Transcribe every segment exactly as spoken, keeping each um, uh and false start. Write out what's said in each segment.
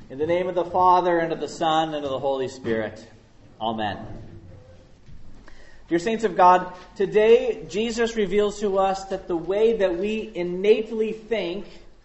In the name of the Father, and of the Son, and of the Holy Spirit. Amen. Dear saints of God, today Jesus reveals to us that the way that we innately think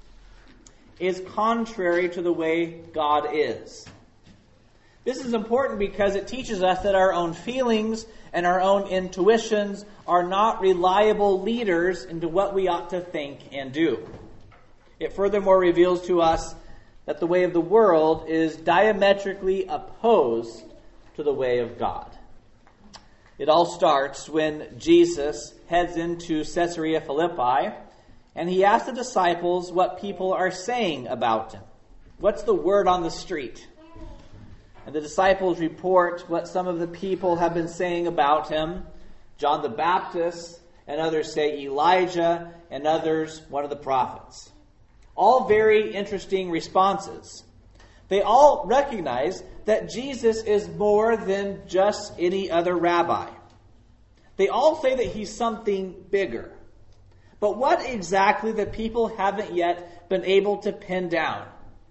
is contrary to the way God is. This is important because it teaches us that our own feelings and our own intuitions are not reliable leaders into what we ought to think and do. It furthermore reveals to us that the way of the world is diametrically opposed to the way of God. It all starts when Jesus heads into Caesarea Philippi, and he asks the disciples what people are saying about him. What's the word on the street? And the disciples report what some of the people have been saying about him. John the Baptist, and others say Elijah, and others one of the prophets. All very interesting responses. They all recognize that Jesus is more than just any other rabbi. They all say that he's something bigger. But what exactly the people haven't yet been able to pin down.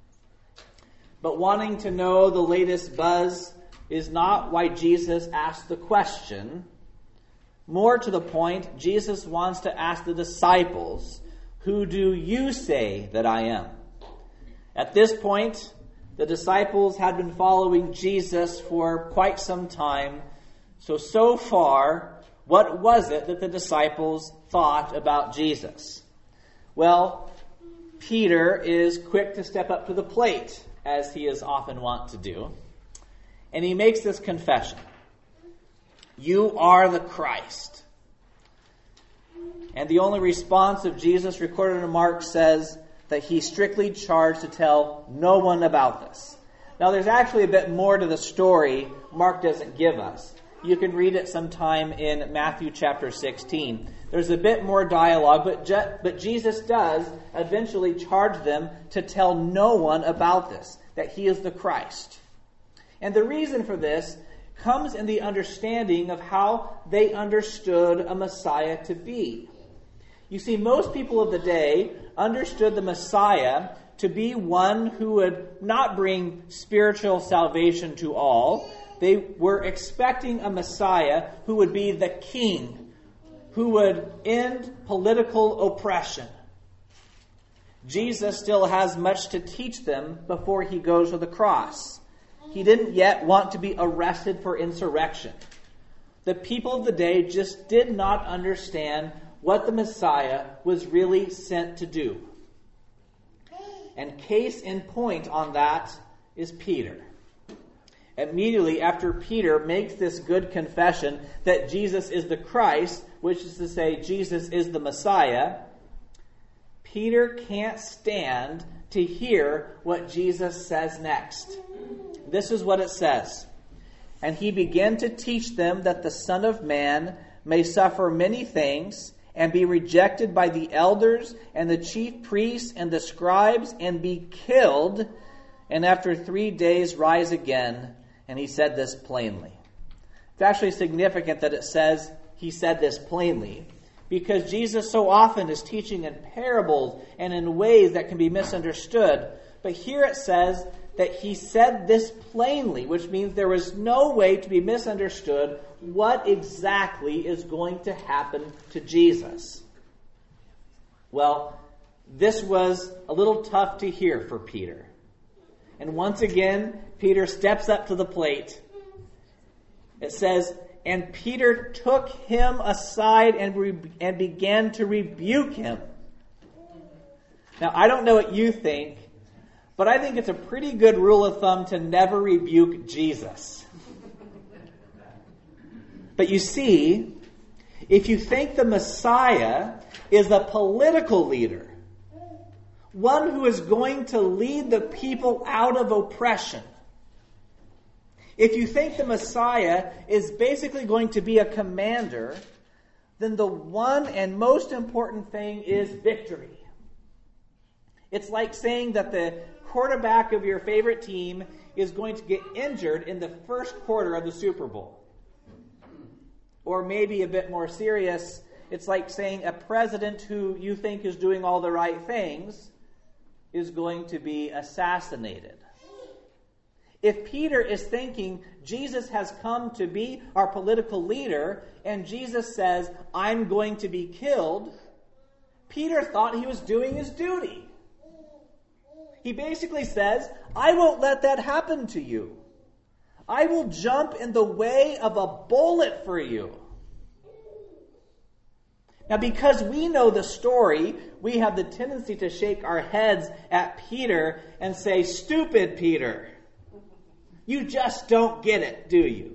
But wanting to know the latest buzz is not why Jesus asked the question. More to the point, Jesus wants to ask the disciples, "Who do you say that I am?" At this point, the disciples had been following Jesus for quite some time. So, so far, what was it that the disciples thought about Jesus? Well, Peter is quick to step up to the plate, as he is often wont to do. And he makes this confession. "You are the Christ." And the only response of Jesus recorded in Mark says that he's strictly charged to tell no one about this. Now there's actually a bit more to the story Mark doesn't give us. You can read it sometime in Matthew chapter sixteen. There's a bit more dialogue, but, Je- but Jesus does eventually charge them to tell no one about this, that he is the Christ. And the reason for this comes in the understanding of how they understood a Messiah to be. You see, most people of the day understood the Messiah to be one who would not bring spiritual salvation to all. They were expecting a Messiah who would be the king, who would end political oppression. Jesus still has much to teach them before he goes to the cross. He didn't yet want to be arrested for insurrection. The people of the day just did not understand what the Messiah was really sent to do. And case in point on that is Peter. Immediately after Peter makes this good confession that Jesus is the Christ, which is to say Jesus is the Messiah, Peter can't stand to hear what Jesus says next. This is what it says. "And he began to teach them that the Son of Man may suffer many things, and be rejected by the elders and the chief priests and the scribes, and be killed, and after three days rise again." And he said this plainly. It's actually significant that it says he said this plainly, because Jesus so often is teaching in parables and in ways that can be misunderstood. But here it says that he said this plainly, which means there was no way to be misunderstood what exactly is going to happen to Jesus. Well, this was a little tough to hear for Peter. And once again, Peter steps up to the plate. It says, "And Peter took him aside and, re- and began to rebuke him." Now, I don't know what you think, but I think it's a pretty good rule of thumb to never rebuke Jesus. But you see, if you think the Messiah is a political leader, one who is going to lead the people out of oppression, if you think the Messiah is basically going to be a commander, then the one and most important thing is victory. It's like saying that the quarterback of your favorite team is going to get injured in the first quarter of the Super Bowl. Or maybe a bit more serious, it's like saying a president who you think is doing all the right things is going to be assassinated. If Peter is thinking Jesus has come to be our political leader and Jesus says, I'm going to be killed, Peter thought he was doing his duty. He basically says, I won't let that happen to you. I will jump in the way of a bullet for you. Now, because we know the story, we have the tendency to shake our heads at Peter and say, stupid Peter. You just don't get it, do you?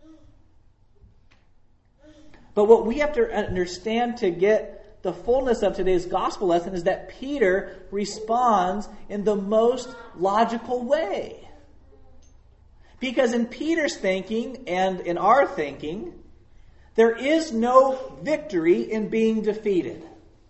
But what we have to understand to get the fullness of today's gospel lesson is that Peter responds in the most logical way. Because in Peter's thinking and in our thinking, there is no victory in being defeated.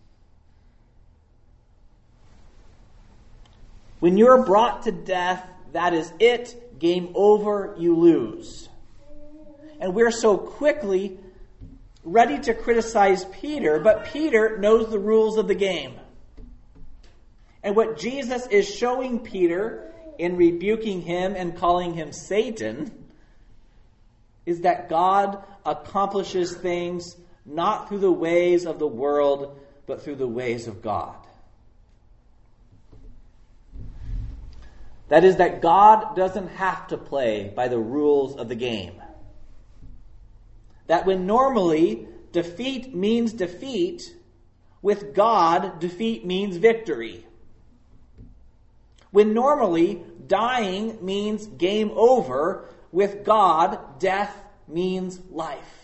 When you're brought to death, that is it. Game over, you lose. And we're so quickly ready to criticize Peter, but Peter knows the rules of the game. And what Jesus is showing Peter in rebuking him and calling him Satan is that God accomplishes things not through the ways of the world, but through the ways of God. That is, that God doesn't have to play by the rules of the game. That when normally defeat means defeat, with God, defeat means victory. When normally dying means game over, with God, death means life.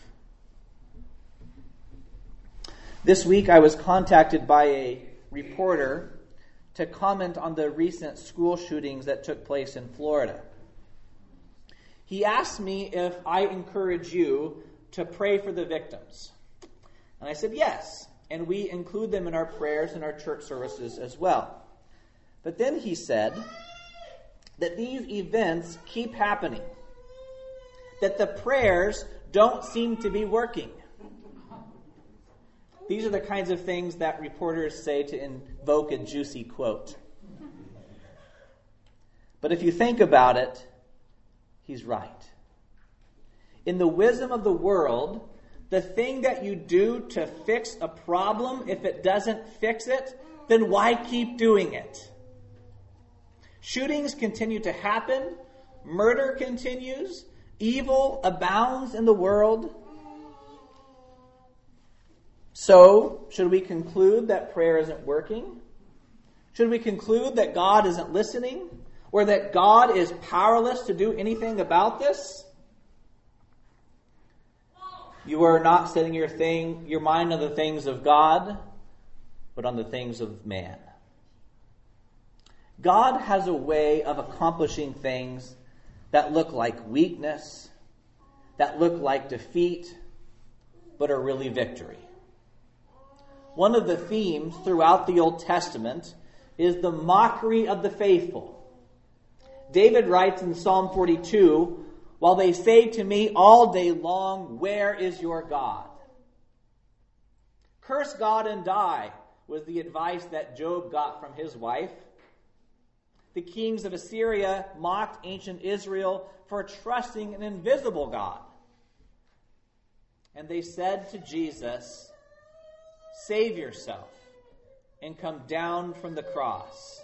This week I was contacted by a reporter to comment on the recent school shootings that took place in Florida. He asked me if I encourage you to pray for the victims. And I said yes, and we include them in our prayers and our church services as well. But then he said that these events keep happening, that the prayers don't seem to be working. These are the kinds of things that reporters say to invoke a juicy quote. But if you think about it, he's right. In the wisdom of the world, the thing that you do to fix a problem, if it doesn't fix it, then why keep doing it? Shootings continue to happen. Murder continues. Evil abounds in the world. So, should we conclude that prayer isn't working? Should we conclude that God isn't listening? Or that God is powerless to do anything about this? You are not setting your thing, your mind on the things of God, but on the things of man. God has a way of accomplishing things that look like weakness, that look like defeat, but are really victory. One of the themes throughout the Old Testament is the mockery of the faithful. David writes in Psalm forty-two, while they say to me all day long, where is your God? Curse God and die was the advice that Job got from his wife. The kings of Assyria mocked ancient Israel for trusting an invisible God. And they said to Jesus, save yourself and come down from the cross.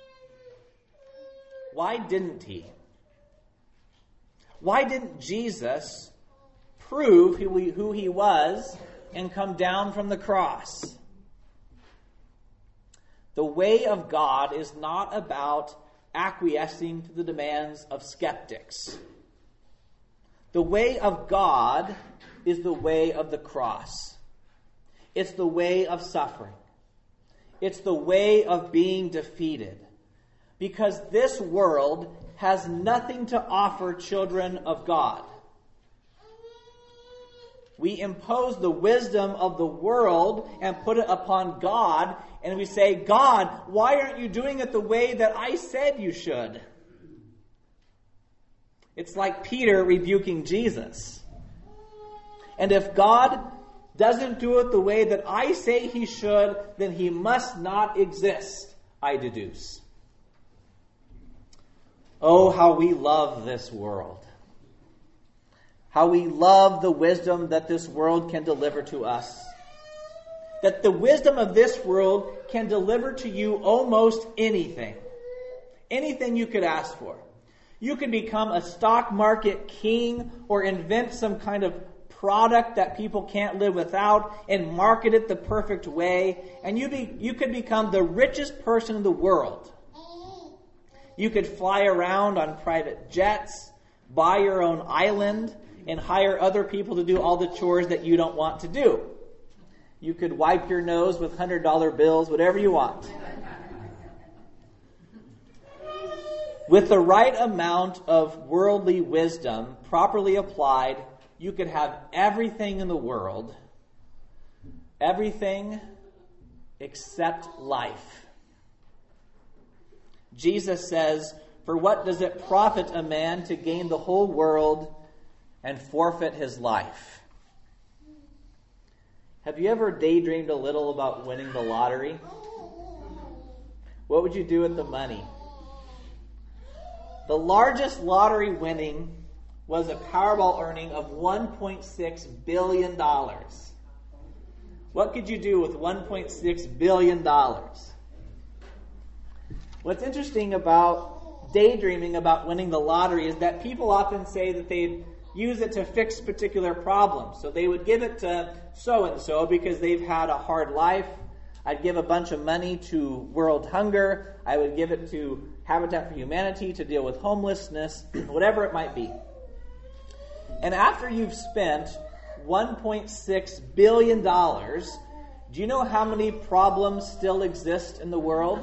Why didn't he? Why didn't Jesus prove who he, who he was and come down from the cross? The way of God is not about acquiescing to the demands of skeptics. The way of God is the way of the cross. It's the way of suffering. It's the way of being defeated. Because this world has nothing to offer children of God. We impose the wisdom of the world and put it upon God, and we say, God, why aren't you doing it the way that I said you should? It's like Peter rebuking Jesus. And if God doesn't do it the way that I say he should, then he must not exist, I deduce. Oh, how we love this world. How we love the wisdom that this world can deliver to us. That the wisdom of this world can deliver to you almost anything. Anything you could ask for. You could become a stock market king or invent some kind of product that people can't live without and market it the perfect way. And you be, you could become the richest person in the world. You could fly around on private jets, buy your own island, and hire other people to do all the chores that you don't want to do. You could wipe your nose with one hundred dollar bills, whatever you want. With the right amount of worldly wisdom properly applied, you could have everything in the world, everything except life. Jesus says, "For what does it profit a man to gain the whole world and forfeit his life?" Have you ever daydreamed a little about winning the lottery? What would you do with the money? The largest lottery winning was a Powerball earning of one point six billion dollars. What could you do with one point six billion dollars? What's interesting about daydreaming about winning the lottery is that people often say that they'd use it to fix particular problems. So they would give it to so-and-so because they've had a hard life. I'd give a bunch of money to world hunger. I would give it to Habitat for Humanity to deal with homelessness, whatever it might be. And after you've spent one point six billion dollars, do you know how many problems still exist in the world?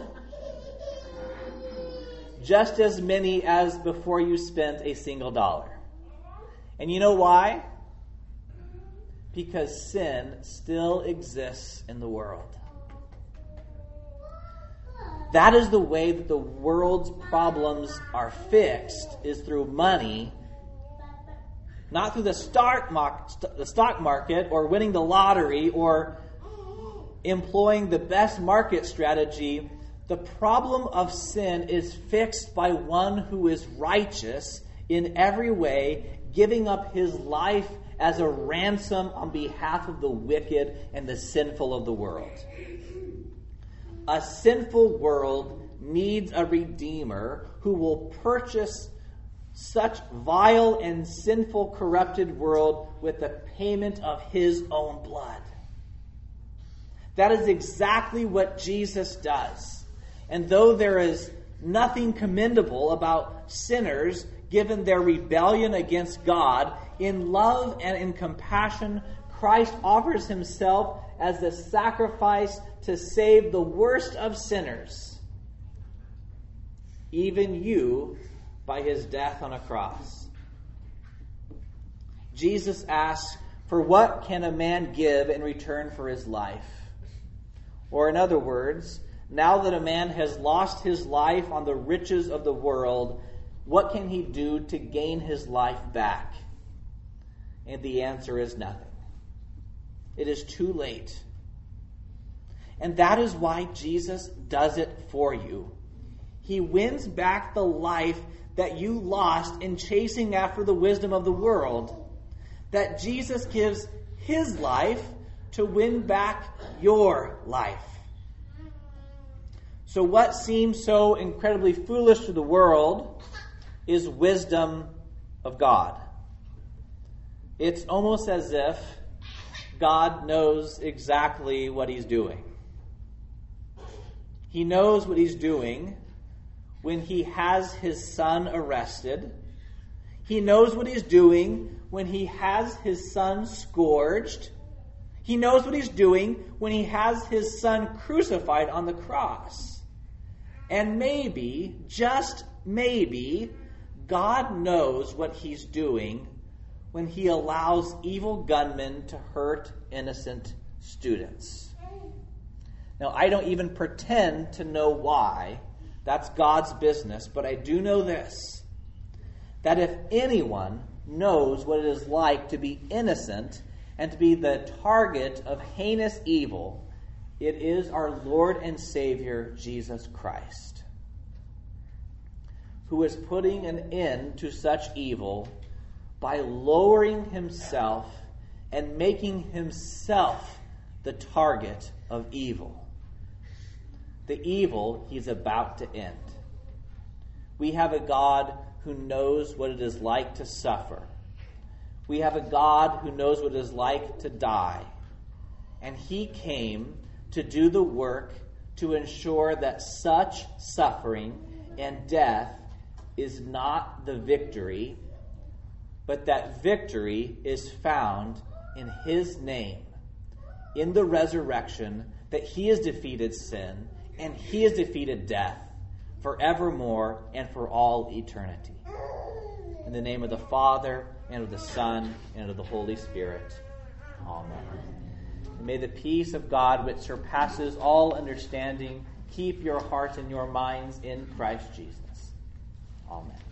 Just as many as before you spent a single dollar. And you know why? Because sin still exists in the world. That is the way that the world's problems are fixed, is through money, not through the stock the stock market or winning the lottery or employing the best market strategy. The problem of sin is fixed by one who is righteous in every way, giving up his life as a ransom on behalf of the wicked and the sinful of the world. A sinful world needs a redeemer who will purchase such vile and sinful, corrupted world with the payment of his own blood. That is exactly what Jesus does. And though there is nothing commendable about sinners given their rebellion against God, in love and in compassion, Christ offers himself as the sacrifice to save the worst of sinners, even you, by his death on a cross. Jesus asks, "For what can a man give in return for his life?" Or in other words, now that a man has lost his life on the riches of the world, what can he do to gain his life back? And the answer is nothing. It is too late. And that is why Jesus does it for you. He wins back the life that you lost in chasing after the wisdom of the world. That Jesus gives his life to win back your life. So what seems so incredibly foolish to the world is wisdom of God. It's almost as if God knows exactly what he's doing. He knows what he's doing when he has his son arrested. He knows what he's doing when he has his son scourged. He knows what he's doing when he has his son crucified on the cross. And maybe, just maybe, God knows what he's doing when he allows evil gunmen to hurt innocent students. Now, I don't even pretend to know why. That's God's business. But I do know this, that if anyone knows what it is like to be innocent and to be the target of heinous evil, it is our Lord and Savior, Jesus Christ. who is putting an end to such evil by lowering himself and making himself the target of evil. The evil he's about to end. We have a God who knows what it is like to suffer. We have a God who knows what it is like to die. And he came to do the work to ensure that such suffering and death is not the victory, but that victory is found in his name, in the resurrection, that he has defeated sin and he has defeated death forevermore and for all eternity. In the name of the Father, and of the Son, and of the Holy Spirit. Amen. And may the peace of God, which surpasses all understanding, keep your hearts and your minds in Christ Jesus. Amen.